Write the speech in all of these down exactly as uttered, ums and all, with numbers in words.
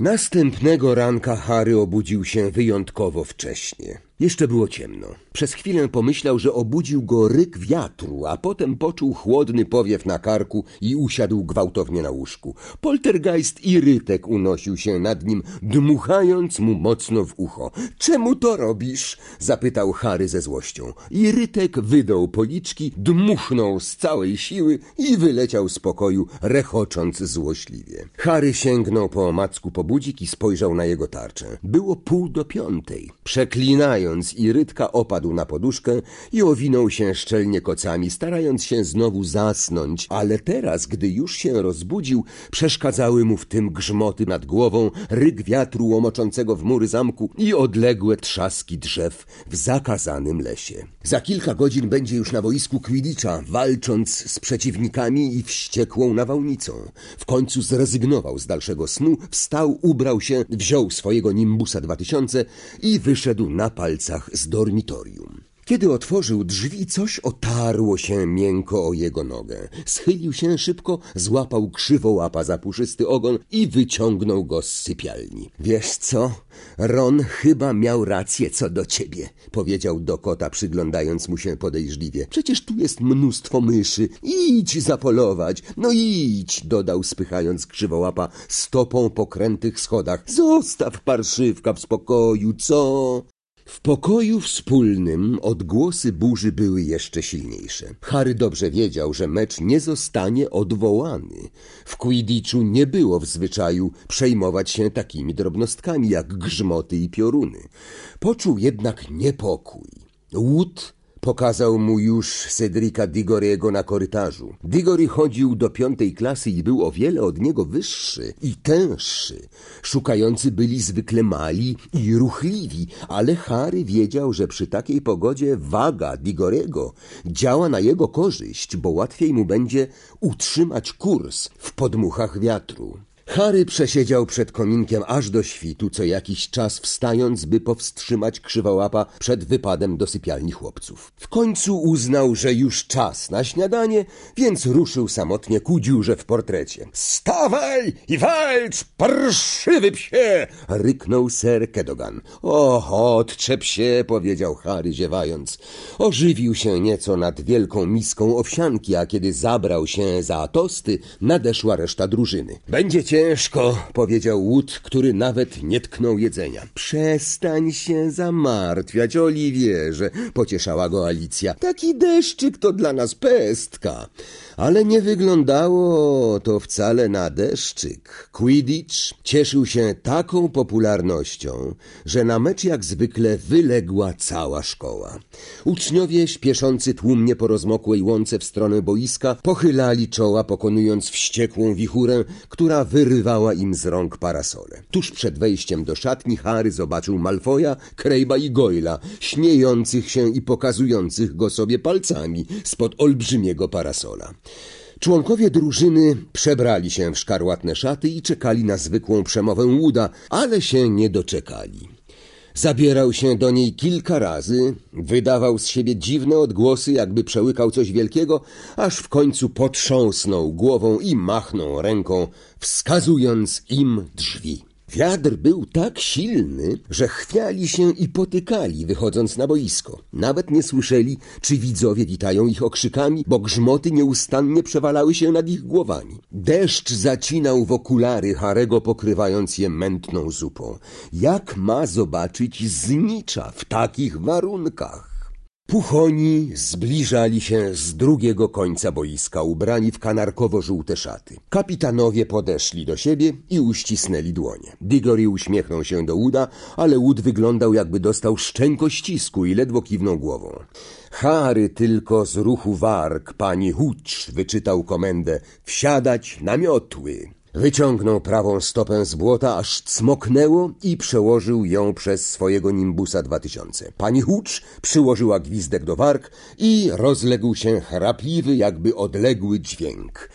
Następnego ranka Harry obudził się wyjątkowo wcześnie. Jeszcze było ciemno. Przez chwilę pomyślał, że obudził go ryk wiatru, a potem poczuł chłodny powiew na karku i usiadł gwałtownie na łóżku. Poltergeist i Rytek unosił się nad nim, dmuchając mu mocno w ucho. — Czemu to robisz? — zapytał Harry ze złością. I Rytek wydał policzki, dmuchnął z całej siły i wyleciał z pokoju, rechocząc złośliwie. Harry sięgnął po omacku po budzik i spojrzał na jego tarczę. Było pół do piątej. Przeklinając Irytka, opadł na poduszkę i owinął się szczelnie kocami, starając się znowu zasnąć, ale teraz, gdy już się rozbudził, przeszkadzały mu w tym grzmoty nad głową, ryk wiatru łomoczącego w mury zamku i odległe trzaski drzew w zakazanym lesie. Za kilka godzin będzie już na boisku Quidditcha, walcząc z przeciwnikami i wściekłą nawałnicą. W końcu zrezygnował z dalszego snu, wstał, ubrał się, wziął swojego Nimbusa dwa tysiące i wyszedł na palcach z dormitorium. Kiedy otworzył drzwi, coś otarło się miękko o jego nogę. Schylił się szybko, złapał krzywołapa za puszysty ogon i wyciągnął go z sypialni. — Wiesz co? Ron chyba miał rację co do ciebie — powiedział do kota, przyglądając mu się podejrzliwie. — Przecież tu jest mnóstwo myszy. Idź zapolować. No idź — dodał, spychając krzywołapa stopą po krętych schodach. — Zostaw parszywka w spokoju, co? W pokoju wspólnym odgłosy burzy były jeszcze silniejsze. Harry dobrze wiedział, że mecz nie zostanie odwołany. W Quidditchu nie było w zwyczaju przejmować się takimi drobnostkami jak grzmoty i pioruny. Poczuł jednak niepokój. Wood pokazał mu już Cedrica Diggory'ego na korytarzu. Diggory chodził do piątej klasy i był o wiele od niego wyższy i tęższy. Szukający byli zwykle mali i ruchliwi, ale Harry wiedział, że przy takiej pogodzie waga Diggory'ego działa na jego korzyść, bo łatwiej mu będzie utrzymać kurs w podmuchach wiatru. Harry przesiedział przed kominkiem aż do świtu, co jakiś czas wstając, by powstrzymać krzywołapa przed wypadem do sypialni chłopców. W końcu uznał, że już czas na śniadanie, więc ruszył samotnie ku dziurze w portrecie. — Stawaj i walcz, parszywy psie! — ryknął Sir Cadogan. — O, odczep się! — powiedział Harry, ziewając. Ożywił się nieco nad wielką miską owsianki, a kiedy zabrał się za tosty, nadeszła reszta drużyny. — Będziecie ciężko — powiedział Wood, który nawet nie tknął jedzenia. — Przestań się zamartwiać, Oliwierze — pocieszała go Alicja. — Taki deszczyk to dla nas pestka. Ale nie wyglądało to wcale na deszczyk. Quidditch cieszył się taką popularnością, że na mecz jak zwykle wyległa cała szkoła. Uczniowie śpieszący tłumnie po rozmokłej łące w stronę boiska pochylali czoła, pokonując wściekłą wichurę, która wyrywała im z rąk parasole. Tuż przed wejściem do szatni Harry zobaczył Malfoya, Crabe'a i Goyle'a, śmiejących się i pokazujących go sobie palcami spod olbrzymiego parasola. Członkowie drużyny przebrali się w szkarłatne szaty i czekali na zwykłą przemowę Wooda, ale się nie doczekali. Zabierał się do niej kilka razy, wydawał z siebie dziwne odgłosy, jakby przełykał coś wielkiego, aż w końcu potrząsnął głową i machnął ręką, wskazując im drzwi. Wiatr był tak silny, że chwiali się i potykali, wychodząc na boisko. Nawet nie słyszeli, czy widzowie witają ich okrzykami, bo grzmoty nieustannie przewalały się nad ich głowami. Deszcz zacinał w okulary Harego, pokrywając je mętną zupą. Jak ma zobaczyć znicza w takich warunkach? Puchoni zbliżali się z drugiego końca boiska, ubrani w kanarkowo-żółte szaty. Kapitanowie podeszli do siebie i uścisnęli dłonie. Diggory uśmiechnął się do Wooda, ale Wood wyglądał, jakby dostał szczękościsku i ledwo kiwnął głową. Harry tylko z ruchu warg pani Hooch wyczytał komendę — wsiadać na miotły. Wyciągnął prawą stopę z błota, aż cmoknęło i przełożył ją przez swojego Nimbusa dwa tysiące. Pani Hooch przyłożyła gwizdek do warg i rozległ się chrapliwy, jakby odległy dźwięk.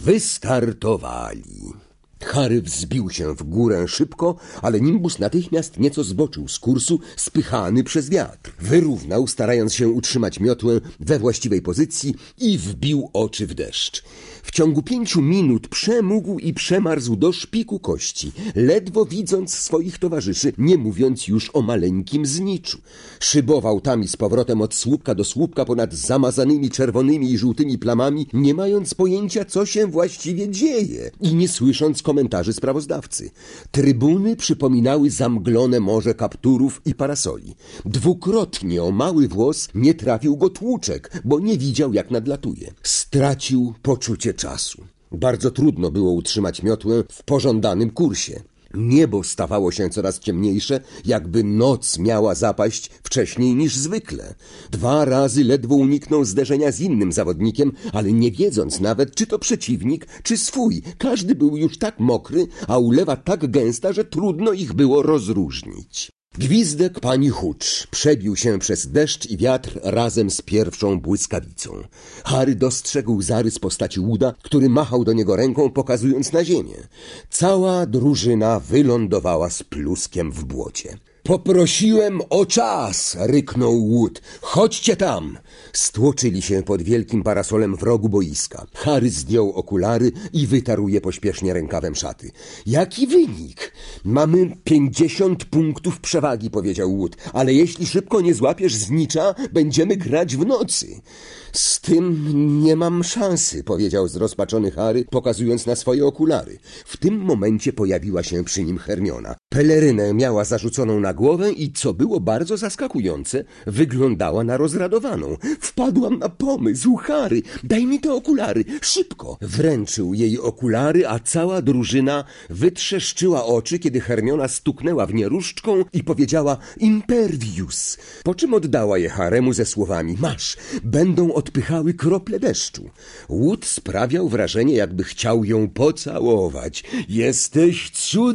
Wystartowali. Harry wzbił się w górę szybko, ale Nimbus natychmiast nieco zboczył z kursu, spychany przez wiatr. Wyrównał, starając się utrzymać miotłę we właściwej pozycji i wbił oczy w deszcz. W ciągu pięciu minut przemógł i przemarzł do szpiku kości, ledwo widząc swoich towarzyszy, nie mówiąc już o maleńkim zniczu. Szybował tam i z powrotem od słupka do słupka ponad zamazanymi czerwonymi i żółtymi plamami, nie mając pojęcia, co się właściwie dzieje i nie słysząc komentarzy sprawozdawcy. Trybuny przypominały zamglone morze kapturów i parasoli. Dwukrotnie o mały włos nie trafił go tłuczek, bo nie widział, jak nadlatuje. Stracił poczucie czasu. Bardzo trudno było utrzymać miotłę w pożądanym kursie. Niebo stawało się coraz ciemniejsze, jakby noc miała zapaść wcześniej niż zwykle. Dwa razy ledwo uniknął zderzenia z innym zawodnikiem, ale nie wiedząc nawet, czy to przeciwnik, czy swój. Każdy był już tak mokry, a ulewa tak gęsta, że trudno ich było rozróżnić. Gwizdek pani Hucz przebił się przez deszcz i wiatr razem z pierwszą błyskawicą. Harry dostrzegł zarys postaci Wooda, który machał do niego ręką, pokazując na ziemię. Cała drużyna wylądowała z pluskiem w błocie. Poprosiłem o czas, ryknął Wood. Chodźcie tam. Stłoczyli się pod wielkim parasolem w rogu boiska. Harry zdjął okulary i wytarł je pośpiesznie rękawem szaty. Jaki wynik? Mamy pięćdziesiąt punktów przewagi, powiedział Wood, ale jeśli szybko nie złapiesz znicza, będziemy grać w nocy. Z tym nie mam szansy, powiedział zrozpaczony Harry, pokazując na swoje okulary. W tym momencie pojawiła się przy nim Hermiona. Pelerynę miała zarzuconą na głowę i, co było bardzo zaskakujące, wyglądała na rozradowaną. Wpadłam na pomysł, Harry, daj mi te okulary, szybko! Wręczył jej okulary, a cała drużyna wytrzeszczyła oczy, kiedy Hermiona stuknęła w nie różdżką i powiedziała Impervius, po czym oddała je Haremu ze słowami masz, będą odpychały krople deszczu. Wood sprawiał wrażenie, jakby chciał ją pocałować. Jesteś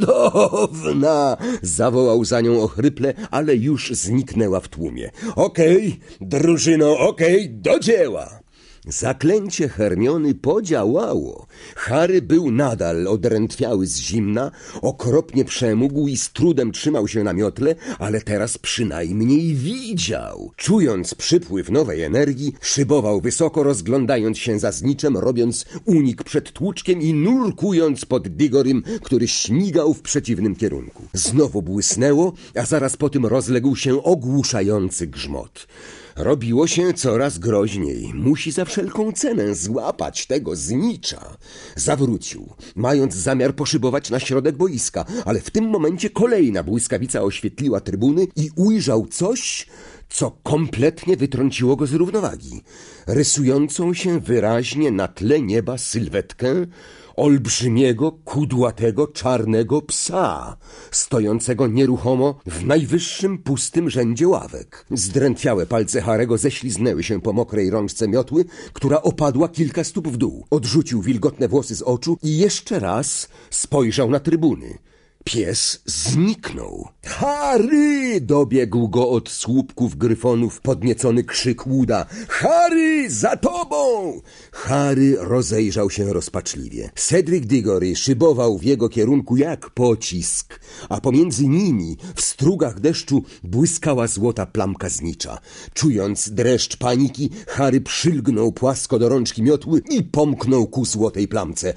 cudowna! Zawołał za nią ochryple, ale już zniknęła w tłumie. Okej, drużyno, okej, do dzieła! Zaklęcie Hermiony podziałało. Harry był nadal odrętwiały z zimna, okropnie przemógł i z trudem trzymał się na miotle, ale teraz przynajmniej widział. Czując przypływ nowej energii, szybował wysoko, rozglądając się za zniczem, robiąc unik przed tłuczkiem i nurkując pod Digorym, który śmigał w przeciwnym kierunku. Znowu błysnęło, a zaraz po tym rozległ się ogłuszający grzmot. Robiło się coraz groźniej. Musi za wszelką cenę złapać tego znicza. Zawrócił, mając zamiar poszybować na środek boiska, ale w tym momencie kolejna błyskawica oświetliła trybuny i ujrzał coś, co kompletnie wytrąciło go z równowagi. Rysującą się wyraźnie na tle nieba sylwetkę olbrzymiego, kudłatego, czarnego psa, stojącego nieruchomo w najwyższym pustym rzędzie ławek. Zdrętwiałe palce Harego ześliznęły się po mokrej rączce miotły, która opadła kilka stóp w dół. Odrzucił wilgotne włosy z oczu i jeszcze raz spojrzał na trybuny. Pies zniknął. Harry! Dobiegł go od słupków gryfonów podniecony krzyk Wooda. Harry! Za tobą! Harry rozejrzał się rozpaczliwie. Cedric Diggory szybował w jego kierunku jak pocisk, a pomiędzy nimi w strugach deszczu błyskała złota plamka znicza. Czując dreszcz paniki, Harry przylgnął płasko do rączki miotły i pomknął ku złotej plamce.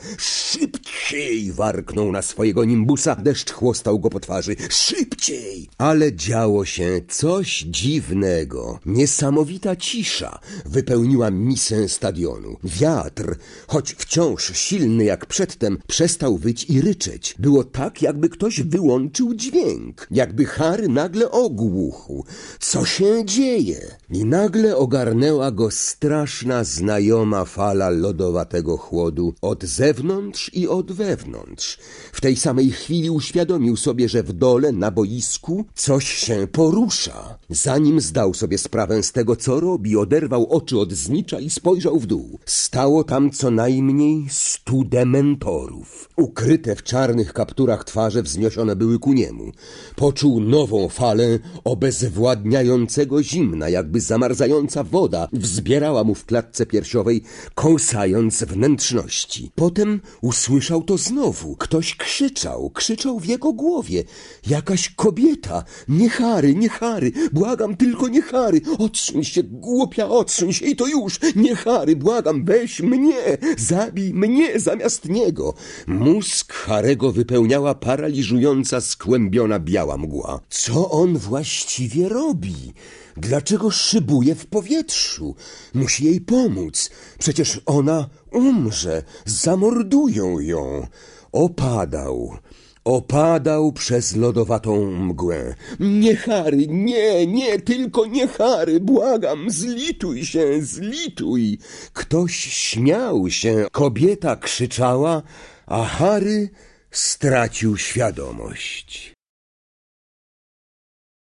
Szybciej! Warknął na swojego nimbusa. Deszcz chłostał go po twarzy. Szybciej! Ale działo się coś dziwnego. Niesamowita cisza wypełniła misę stadionu. Wiatr, choć wciąż silny jak przedtem, przestał wyć i ryczeć. Było tak, jakby ktoś wyłączył dźwięk. Jakby Harry nagle ogłuchł. Co się dzieje? I nagle ogarnęła go straszna, znajoma fala lodowatego chłodu od zewnątrz i od wewnątrz. W tej samej chwili uświadomił sobie, że w dole, na boisku, coś się porusza. Zanim zdał sobie sprawę z tego, co robi, oderwał oczy od znicza i spojrzał w dół. Stało tam co najmniej stu dementorów. Ukryte w czarnych kapturach twarze wzniesione były ku niemu. Poczuł nową falę obezwładniającego zimna, jakby zamarzająca woda wzbierała mu w klatce piersiowej, kąsając wnętrzności. Potem usłyszał to znowu. Ktoś krzyczał, krzyczał krzyczał w jego głowie. Jakaś kobieta. Nie Harry, nie Harry, błagam, tylko nie Harry. Odsuń się, głupia, odsuń się i to już. Nie Harry, błagam, weź mnie, zabij mnie zamiast niego. Mózg Harego wypełniała paraliżująca, skłębiona biała mgła. Co on właściwie robi? Dlaczego szybuje w powietrzu? Musi jej pomóc. Przecież ona umrze. Zamordują ją. Opadał. Opadał przez lodowatą mgłę. Nie Harry, nie, nie, tylko nie Harry, błagam, zlituj się, zlituj. Ktoś śmiał się, kobieta krzyczała, a Harry stracił świadomość.